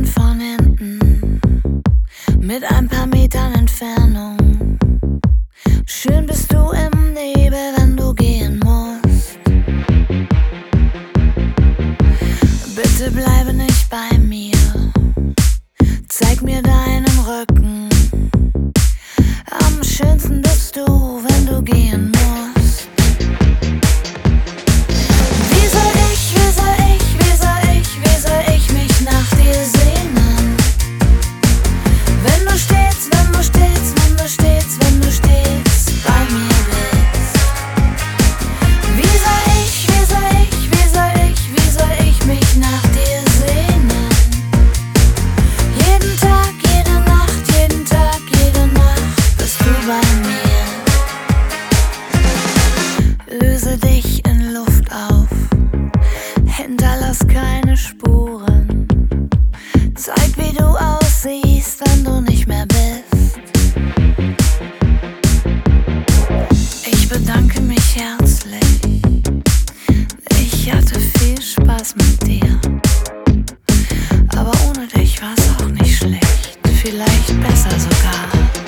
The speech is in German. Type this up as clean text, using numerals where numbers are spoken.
Treffen von hinten, mit ein paar Metern Entfernung. Schön bist du im Nebel, wenn du gehen musst. Bitte bleibe nicht bei mir, zeig mir deinen Rücken. Am schönsten bist du, wenn du gehen musst. Löse dich in Luft auf, hinterlass keine Spuren. Zeig, wie du aussiehst, wenn du nicht mehr bist. Ich bedanke mich herzlich, ich hatte viel Spaß mit dir. Aber ohne dich war's auch nicht schlecht, vielleicht besser sogar.